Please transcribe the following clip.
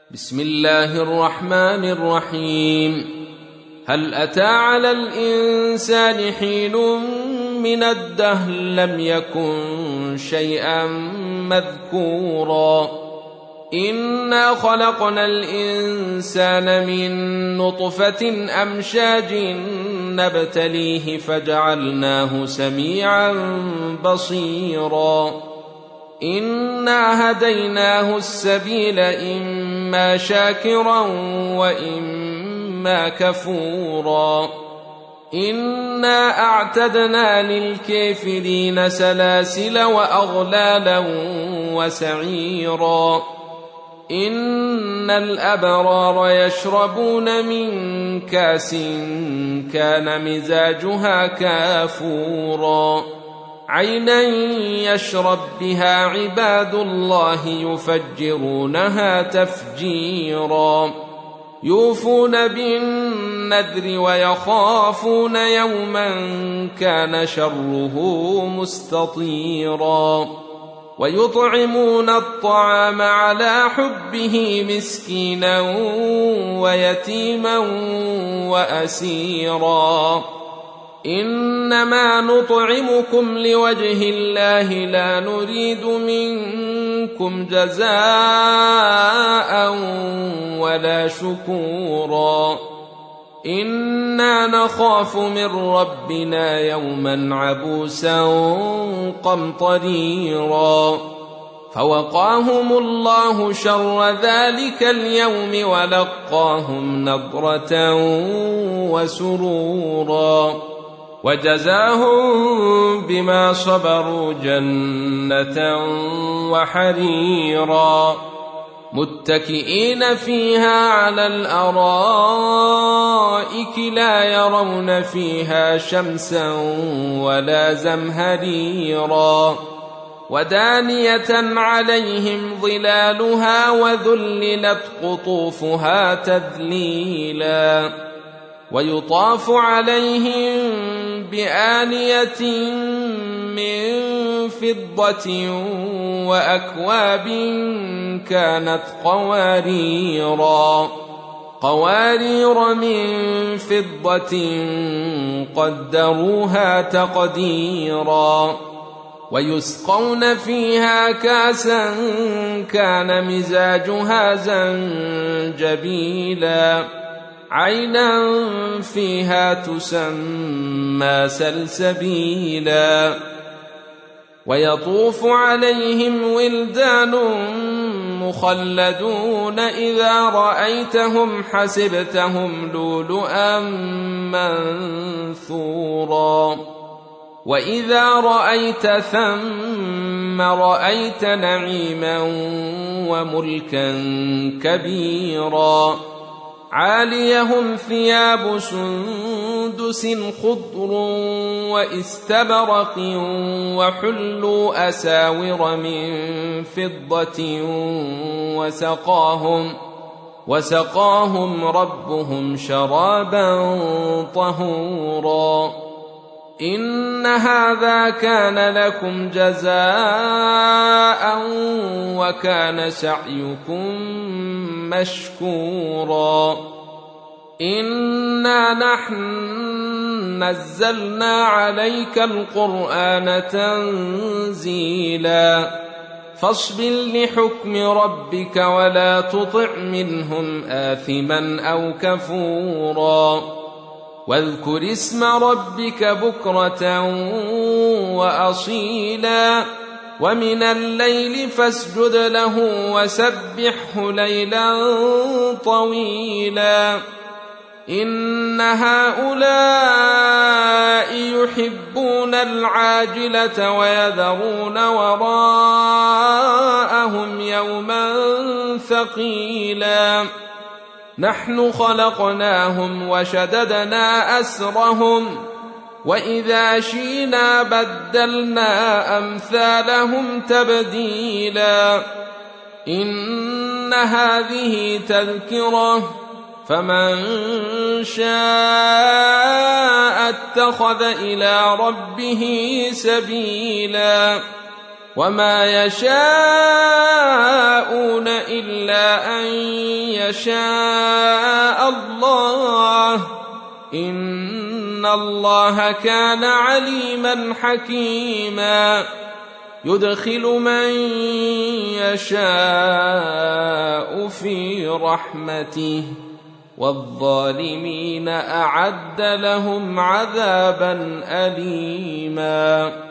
بسم الله الرحمن الرحيم. هل أتى على الإنسان حين من الدهر لم يكن شيئا مذكورا إنا خلقنا الإنسان من نطفة أمشاج نبتليه فجعلناه سميعا بصيرا إنا هديناه السبيل إما شاكرا وإما كفورا إنا أعتدنا للكافرين سلاسل وأغلالا وسعيرا إن الأبرار يشربون من كاس كان مزاجها كافورا عينا يشرب بها عباد الله يفجرونها تفجيرا يوفون بالنذر ويخافون يوما كان شره مستطيرا ويطعمون الطعام على حبه مسكينا ويتيما وأسيرا إنما نطعمكم لوجه الله لا نريد منكم جزاء ولا شكورا إنا نخاف من ربنا يوما عبوسا قمطريرا فوقاهم الله شر ذلك اليوم ولقاهم نضرة وسرورا وجزاهم بما صبروا جنة وحريرا متكئين فيها على الأرائك لا يرون فيها شمسا ولا زمهريرا ودانية عليهم ظلالها وذللت قطوفها تذليلا ويطاف عليهم بآنية من فضة وأكواب كانت قوارير من فضة قدروها تقديرا ويسقون فيها كاسا كان مزاجها زنجبيلا عينا فيها تسمى سلسبيلا ويطوف عليهم ولدان مخلدون إذا رأيتهم حسبتهم لؤلؤا منثورا وإذا رأيت ثم رأيت نعيما وملكا كبيرا عاليهم ثياب سندس خضر واستبرق وحلوا أساور من فضة وسقاهم ربهم شرابا طهورا إن هذا كان لكم جزاء وكان سعيكم مشكورا إنا نحن نزلنا عليك القرآن تنزيلا فاصبر لحكم ربك ولا تطع منهم آثما أو كفورا واذكر اسم ربك بكرة وأصيلا ومن الليل فاسجد له وسبحه ليلا طويلا إن هؤلاء يحبون العاجلة ويذرون وراءهم يوما ثقيلا نحن خلقناهم وشددنا أسرهم وإذا شئنا بدلنا أمثالهم تبديلا إن هذه تذكرة فمن شاء اتخذ إلى ربه سبيلا وما يشاءون إلا أن يشاء الله، إن الله كان عليما حكيما. يدخل من يشاء في رحمته، والظالمين أعد لهم عذابا أليما.